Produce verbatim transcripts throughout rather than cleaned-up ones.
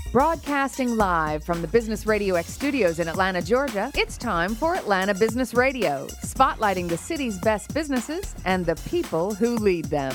Broadcasting live from the Business Radio X studios in Atlanta, Georgia, it's time for Atlanta Business Radio, spotlighting the city's best businesses and the people who lead them.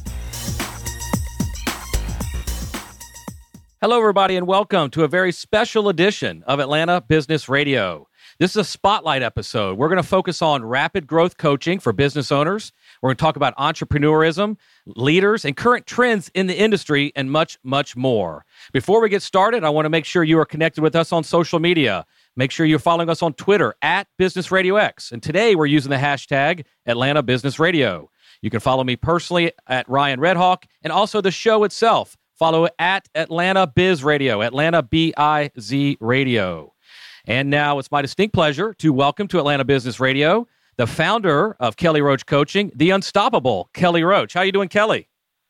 Hello, everybody, and welcome to a very special edition of Atlanta Business Radio. This is a spotlight episode. We're going to focus on rapid growth coaching for business owners. We're going to talk about entrepreneurism, leaders, and current trends in the industry, and much, much more. Before we get started, I want to make sure you are connected with us on social media. Make sure you're following us on Twitter at Business Radio X. And today we're using the hashtag Atlanta Business Radio. You can follow me personally at Ryan Redhawk, and also the show itself. Follow it at Atlanta Biz Radio, Atlanta B I Z Radio. And now it's my distinct pleasure to welcome to Atlanta Business Radio the founder of Kelly Roach Coaching, the unstoppable Kelly Roach. How are you doing, Kelly?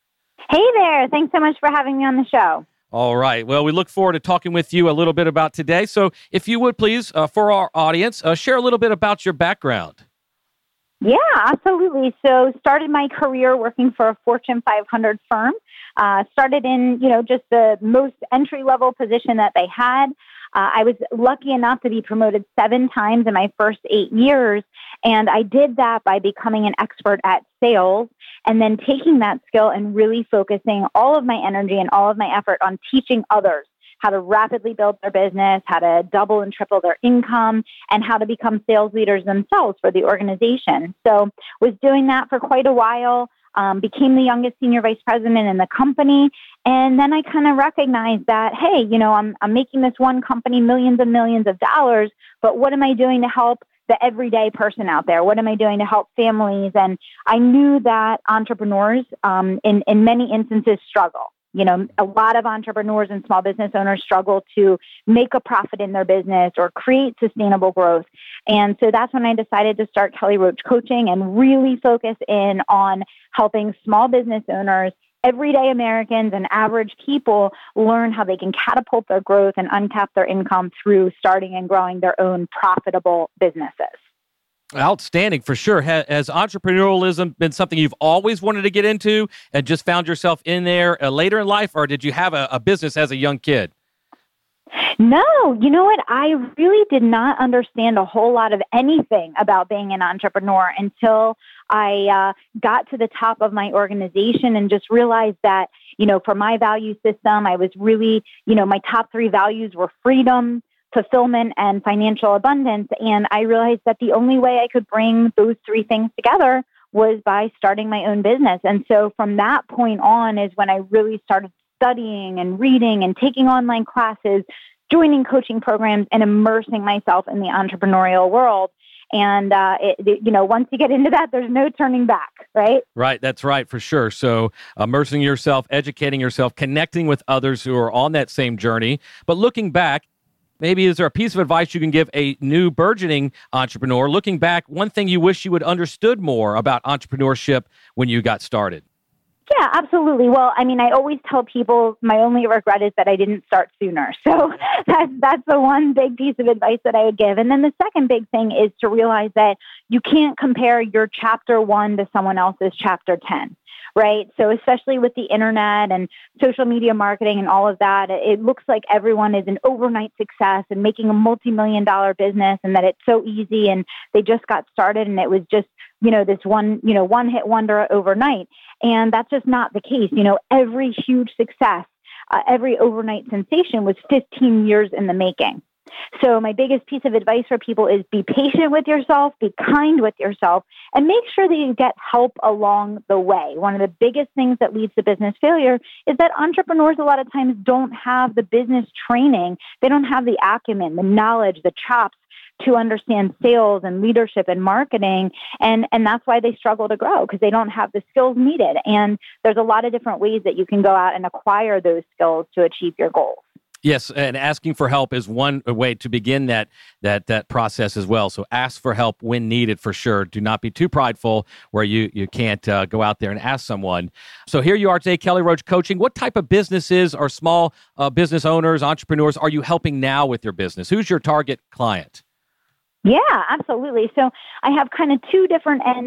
Hey there. Thanks so much for having me on the show. All right. Well, we look forward to talking with you a little bit about today. So if you would please, uh, for our audience, uh, share a little bit about your background. Yeah, absolutely. So started my career working for a Fortune five hundred firm. Uh, started in, you know, just the most entry-level position that they had. Uh, I was lucky enough to be promoted seven times in my first eight years, and I did that by becoming an expert at sales and then taking that skill and really focusing all of my energy and all of my effort on teaching others how to rapidly build their business, how to double and triple their income, and how to become sales leaders themselves for the organization. So was doing that for quite a while. Um, became the youngest senior vice president in the company. And then I kind of recognized that, hey, you know, I'm I'm making this one company millions and millions of dollars, but what am I doing to help the everyday person out there? What am I doing to help families? And I knew that entrepreneurs, um, in, in many instances, struggle. You know, a lot of entrepreneurs and small business owners struggle to make a profit in their business or create sustainable growth. And so that's when I decided to start Kelly Roach Coaching and really focus in on helping small business owners, everyday Americans, and average people learn how they can catapult their growth and uncap their income through starting and growing their own profitable businesses. Outstanding, for sure. Has entrepreneurialism been something you've always wanted to get into and just found yourself in there uh, later in life, or did you have a, a business as a young kid? No, you know what? I really did not understand a whole lot of anything about being an entrepreneur until I uh, got to the top of my organization and just realized that, you know, for my value system, I was really, you know, my top three values were freedom, fulfillment, and financial abundance. And I realized that the only way I could bring those three things together was by starting my own business. And so from that point on is when I really started studying and reading and taking online classes, joining coaching programs, and immersing myself in the entrepreneurial world. And, uh, it, you know, once you get into that, there's no turning back, right? Right. That's right, for sure. So immersing yourself, educating yourself, connecting with others who are on that same journey. But looking back, maybe is there a piece of advice you can give a new burgeoning entrepreneur? Looking back, one thing you wish you would understood more about entrepreneurship when you got started? Yeah, absolutely. Well, I mean, I always tell people my only regret is that I didn't start sooner. So that's, that's the one big piece of advice that I would give. And then the second big thing is to realize that you can't compare your chapter one to someone else's chapter ten. Right. So especially with the internet and social media marketing and all of that, it looks like everyone is an overnight success and making a multi-million dollar business and that it's so easy and they just got started and it was just, you know, this one, you know, one hit wonder overnight. And that's just not the case. You know, every huge success, uh, every overnight sensation was fifteen years in the making. So my biggest piece of advice for people is be patient with yourself, be kind with yourself, and make sure that you get help along the way. One of the biggest things that leads to business failure is that entrepreneurs a lot of times don't have the business training. They don't have the acumen, the knowledge, the chops to understand sales and leadership and marketing. And, and that's why they struggle to grow, because they don't have the skills needed. And there's a lot of different ways that you can go out and acquire those skills to achieve your goals. Yes, and asking for help is one way to begin that that that process as well. So ask for help when needed, for sure. Do not be too prideful where you, you can't uh, go out there and ask someone. So here you are today, Kelly Roach Coaching. What type of businesses or small uh, business owners, entrepreneurs are you helping now with your business? Who's your target client? Yeah, absolutely. So I have kind of two different ends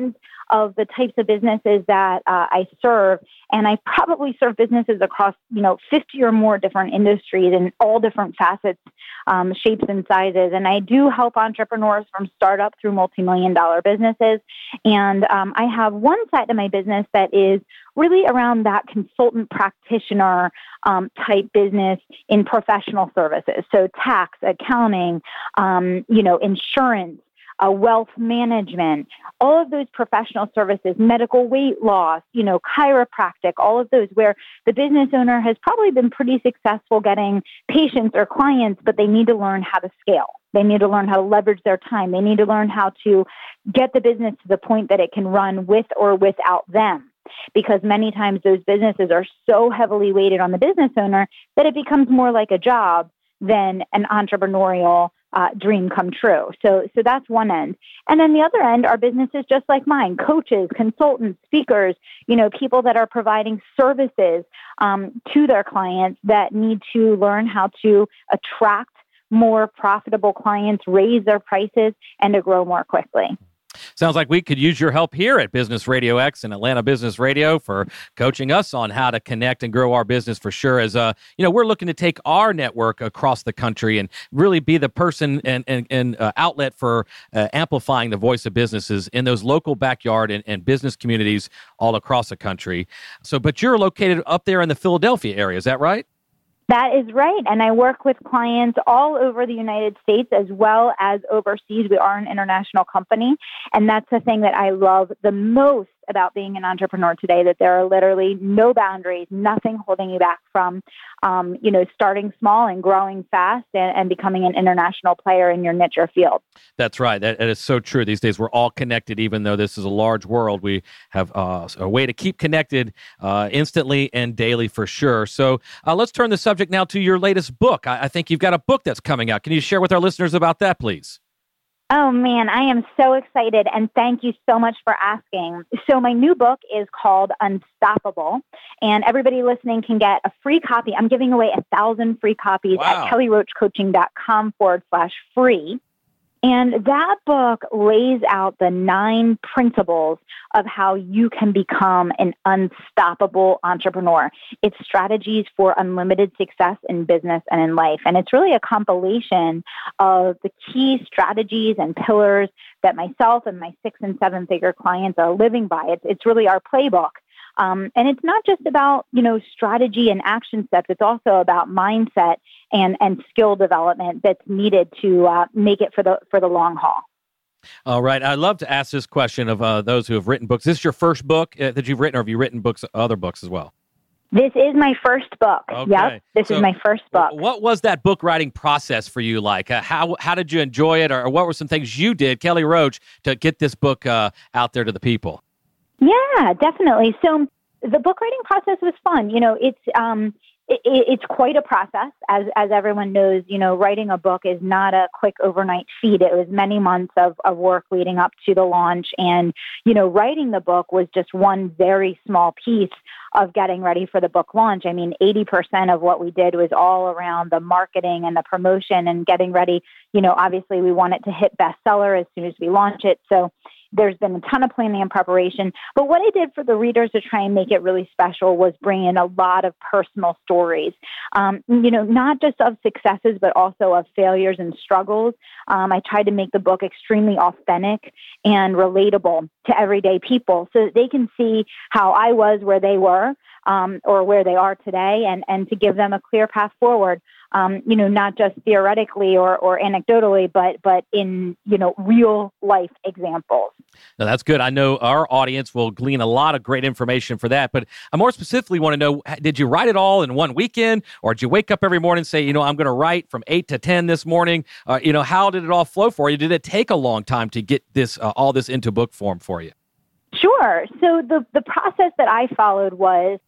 of the types of businesses that uh, I serve. And I probably serve businesses across, you know, fifty or more different industries in all different facets, um, shapes and sizes. And I do help entrepreneurs from startup through multi-million dollar businesses. And um, I have one side of my business that is really around that consultant practitioner um, type business in professional services. So tax, accounting, um, you know, insurance, uh, wealth management, all of those professional services, medical weight loss, you know, chiropractic, all of those where the business owner has probably been pretty successful getting patients or clients, but they need to learn how to scale. They need to learn how to leverage their time. They need to learn how to get the business to the point that it can run with or without them. Because many times those businesses are so heavily weighted on the business owner that it becomes more like a job than an entrepreneurial uh, dream come true. So, so that's one end. And then the other end are businesses just like mine, coaches, consultants, speakers, you know, people that are providing services um, to their clients that need to learn how to attract more profitable clients, raise their prices, and to grow more quickly. Sounds like we could use your help here at Business Radio X and Atlanta Business Radio for coaching us on how to connect and grow our business for sure. As uh, you know, we're looking to take our network across the country and really be the person and and, and uh, outlet for uh, amplifying the voice of businesses in those local backyard and, and business communities all across the country. So, but you're located up there in the Philadelphia area, is that right? That is right. And I work with clients all over the United States as well as overseas. We are an international company. And that's the thing that I love the most about being an entrepreneur today, that there are literally no boundaries, nothing holding you back from, um, you know, starting small and growing fast and, and becoming an international player in your niche or field. That's right. That, that is so true. These days, we're all connected, even though this is a large world. We have uh, a way to keep connected uh, instantly and daily for sure. So uh, let's turn the subject now to your latest book. I, I think you've got a book that's coming out. Can you share with our listeners about that, please? Oh, man, I am so excited, and thank you so much for asking. So my new book is called Unstoppable, and everybody listening can get a free copy. I'm giving away a thousand free copies wow. at kellyroachcoaching.com forward slash free. And that book lays out the nine principles of how you can become an unstoppable entrepreneur. It's strategies for unlimited success in business and in life. And it's really a compilation of the key strategies and pillars that myself and my six and seven figure clients are living by. It's, it's really our playbook. Um, and it's not just about, you know, strategy and action steps. It's also about mindset and, and skill development that's needed to uh, make it for the for the long haul. All right. I'd love to ask this question of uh, those who have written books. Is this your first book uh, that you've written, or have you written books, other books as well? This is my first book. Okay. Yep. This so, is my first book. What was that book writing process for you like? Uh, how how did you enjoy it, or what were some things you did, Kelly Roach, to get this book uh, out there to the people? Yeah, definitely. So the book writing process was fun. You know, it's um, it, it's quite a process. As as everyone knows, you know, writing a book is not a quick overnight feat. It was many months of, of work leading up to the launch. And, you know, writing the book was just one very small piece of getting ready for the book launch. I mean, eighty percent of what we did was all around the marketing and the promotion and getting ready. You know, obviously we want it to hit bestseller as soon as we launch it. So there's been a ton of planning and preparation. But what I did for the readers to try and make it really special was bring in a lot of personal stories, um, you know, not just of successes, but also of failures and struggles. Um, I tried to make the book extremely authentic and relatable to everyday people so that they can see how I was where they were um, or where they are today, and, and to give them a clear path forward. Um, you know, not just theoretically or, or anecdotally, but but in, you know, real life examples. Now, that's good. I know our audience will glean a lot of great information for that, but I more specifically want to know, did you write it all in one weekend, or did you wake up every morning and say, you know, I'm going to write from eight to ten this morning? Uh, you know, how did it all flow for you? Did it take a long time to get this uh, all this into book form for you? Sure. So the, the process that I followed was,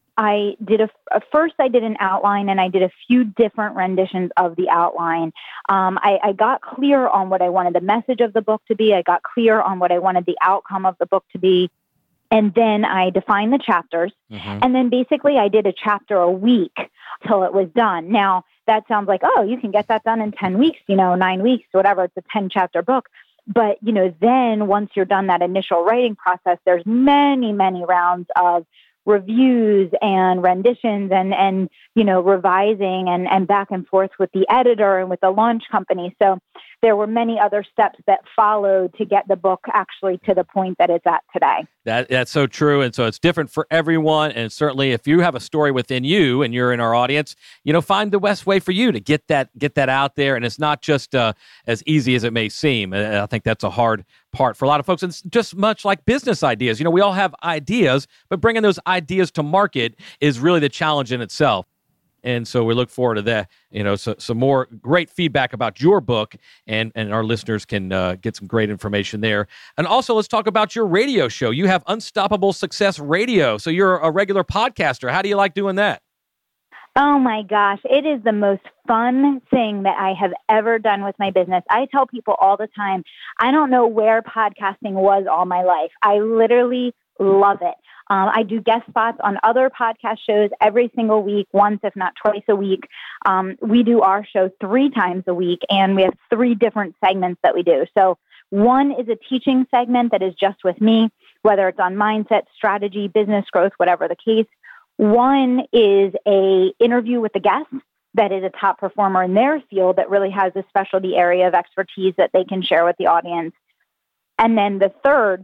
I did a, a first I did an outline, and I did a few different renditions of the outline. Um, I, I got clear on what I wanted the message of the book to be. I got clear on what I wanted the outcome of the book to be. And then I defined the chapters. Mm-hmm. And then basically I did a chapter a week till it was done. Now that sounds like, oh, you can get that done in ten weeks, you know, nine weeks, whatever. It's a ten chapter book. But, you know, then once you're done that initial writing process, there's many, many rounds of reviews and renditions and, and, you know, revising and, and back and forth with the editor and with the launch company. So there were many other steps that followed to get the book actually to the point that it's at today. That that's so true. And so it's different for everyone. And certainly if you have a story within you and you're in our audience, you know, find the best way for you to get that get that out there. And it's not just uh, as easy as it may seem. And I think that's a hard part for a lot of folks. And it's just much like business ideas. You know, we all have ideas, but bringing those ideas to market is really the challenge in itself. And so we look forward to that, you know, so, some more great feedback about your book, and, and our listeners can uh, get some great information there. And also, let's talk about your radio show. You have Unstoppable Success Radio. So you're a regular podcaster. How do you like doing that? Oh my gosh, it is the most fun thing that I have ever done with my business. I tell people all the time, I don't know where podcasting was all my life. I literally love it. Um, I do guest spots on other podcast shows every single week, once if not twice a week. Um, we do our show three times a week, and we have three different segments that we do. So one is a teaching segment that is just with me, whether it's on mindset, strategy, business growth, whatever the case. One is a interview with the guest that is a top performer in their field that really has a specialty area of expertise that they can share with the audience. And then the third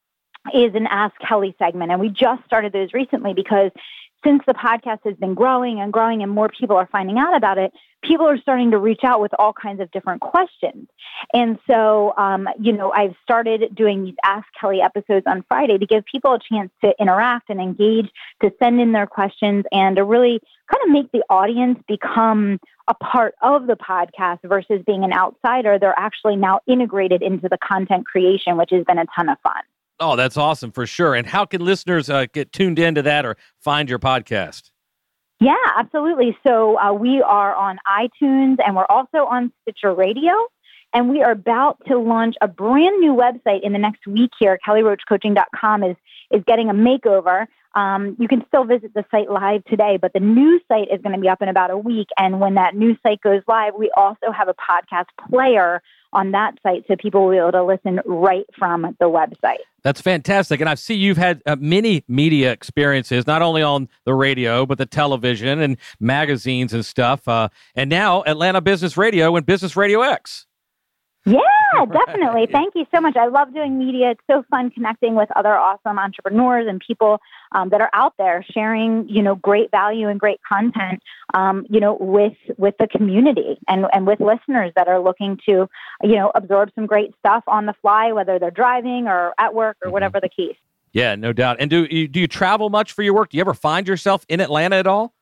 is an Ask Kelly segment. And we just started those recently because since the podcast has been growing and growing and more people are finding out about it, people are starting to reach out with all kinds of different questions. And so, um, you know, I've started doing these Ask Kelly episodes on Friday to give people a chance to interact and engage, to send in their questions, and to really kind of make the audience become a part of the podcast versus being an outsider. They're actually now integrated into the content creation, which has been a ton of fun. Oh, that's awesome for sure. And how can listeners uh, get tuned into that or find your podcast? Yeah, absolutely. So uh, we are on iTunes, and we're also on Stitcher Radio. And we are about to launch a brand new website in the next week here. Kelly Roach Coaching dot com is, is getting a makeover. Um, you can still visit the site live today, but the new site is going to be up in about a week. And when that new site goes live, we also have a podcast player on that site, so people will be able to listen right from the website. That's fantastic. And I see you've had uh, many media experiences, not only on the radio, but the television and magazines and stuff. Uh, and now Atlanta Business Radio and Business Radio X. Yeah, definitely. Thank you so much. I love doing media. It's so fun connecting with other awesome entrepreneurs and people um, that are out there sharing, you know, great value and great content, um, you know, with with the community and, and with listeners that are looking to, you know, absorb some great stuff on the fly, whether they're driving or at work or whatever the case. Yeah, no doubt. And do you, do you travel much for your work? Do you ever find yourself in Atlanta at all?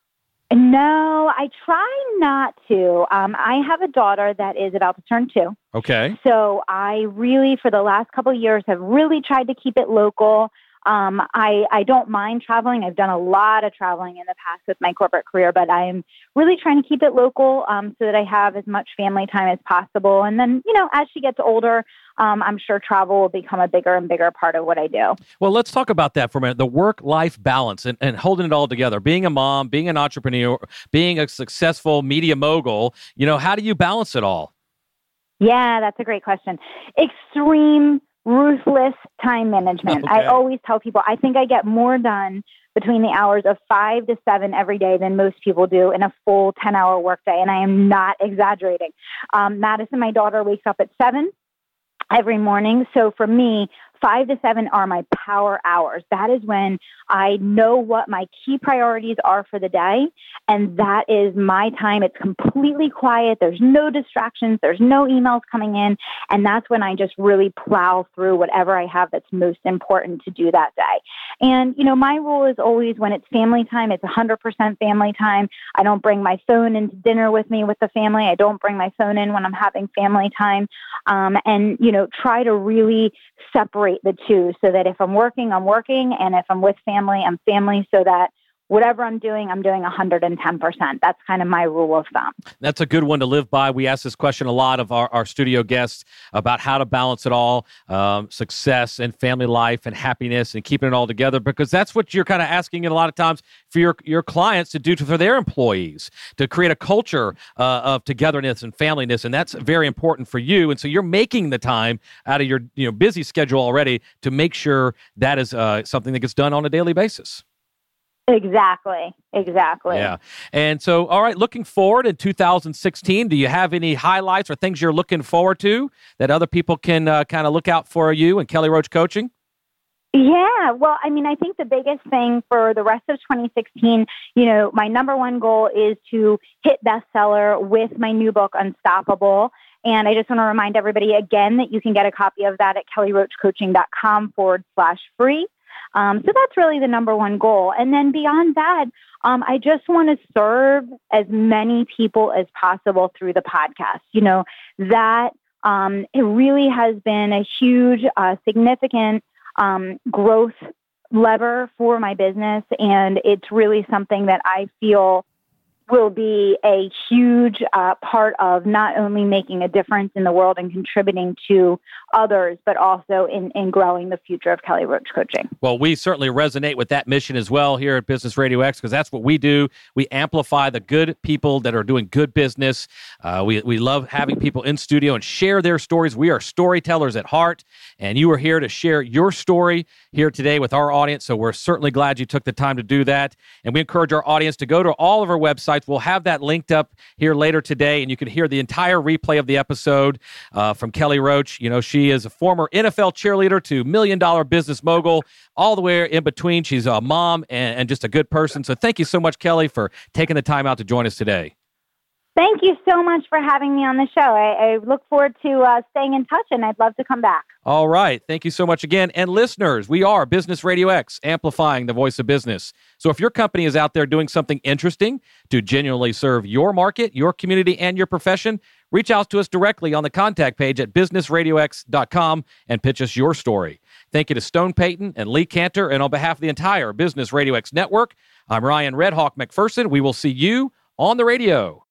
No, I try not to. Um, I have a daughter that is about to turn two. Okay. So I really, for the last couple of years, have really tried to keep it local. Um, I, I don't mind traveling. I've done a lot of traveling in the past with my corporate career, but I'm really trying to keep it local um, so that I have as much family time as possible. And then, you know, as she gets older, um, I'm sure travel will become a bigger and bigger part of what I do. Well, let's talk about that for a minute, the work-life balance and, and holding it all together, being a mom, being an entrepreneur, being a successful media mogul. You know, how do you balance it all? Yeah, that's a great question. Extreme ruthless time management. Okay. I always tell people, I think I get more done between the hours of five to seven every day than most people do in a full ten-hour workday, and I am not exaggerating. Um, Madison, my daughter, wakes up at seven every morning. So for me, five to seven are my power hours. That is when I know what my key priorities are for the day. And that is my time. It's completely quiet. There's no distractions. There's no emails coming in. And that's when I just really plow through whatever I have that's most important to do that day. And, you know, my rule is always when it's family time, it's one hundred percent family time. I don't bring my phone into dinner with me with the family. I don't bring my phone in when I'm having family time. Um, and, you know, try to really separate the two so that if I'm working, I'm working, and if I'm with family, I'm family, so that whatever I'm doing, I'm doing one hundred ten percent. That's kind of my rule of thumb. That's a good one to live by. We ask this question a lot of our, our studio guests about how to balance it all, um, success and family life and happiness and keeping it all together, because that's what you're kind of asking it a lot of times for your, your clients to do to, for their employees, to create a culture uh, of togetherness and familyness. And that's very important for you. And so you're making the time out of your you know busy schedule already to make sure that is uh, something that gets done on a daily basis. Exactly. Exactly. Yeah. And so, all right, looking forward in two thousand sixteen, do you have any highlights or things you're looking forward to that other people can uh, kind of look out for you and Kelly Roach Coaching? Yeah, well, I mean, I think the biggest thing for the rest of twenty sixteen, you know, my number one goal is to hit bestseller with my new book, Unstoppable. And I just want to remind everybody again that you can get a copy of that at kellyroachcoaching.com forward slash free. Um, so that's really the number one goal. And then beyond that, um, I just want to serve as many people as possible through the podcast. You know, that um, it really has been a huge, uh, significant um, growth lever for my business. And it's really something that I feel will be a huge uh, part of not only making a difference in the world and contributing to others, but also in, in growing the future of Kelly Roach Coaching. Well, we certainly resonate with that mission as well here at Business Radio X, because that's what we do. We amplify the good people that are doing good business. Uh, we, we love having people in studio and share their stories. We are storytellers at heart, and you are here to share your story here today with our audience, so we're certainly glad you took the time to do that. And we encourage our audience to go to all of our websites. We'll have that linked up here later today, and you can hear the entire replay of the episode uh, from Kelly Roach. You know, she is a former N F L cheerleader to million-dollar business mogul, all the way in between. She's a mom and, and just a good person. So thank you so much, Kelly, for taking the time out to join us today. Thank you so much for having me on the show. I, I look forward to uh, staying in touch, and I'd love to come back. All right. Thank you so much again. And listeners, we are Business Radio X, amplifying the voice of business. So if your company is out there doing something interesting to genuinely serve your market, your community, and your profession, reach out to us directly on the contact page at business radio x dot com and pitch us your story. Thank you to Stone Payton and Lee Cantor. And on behalf of the entire Business Radio X network, I'm Ryan Red Hawk McPherson. We will see you on the radio.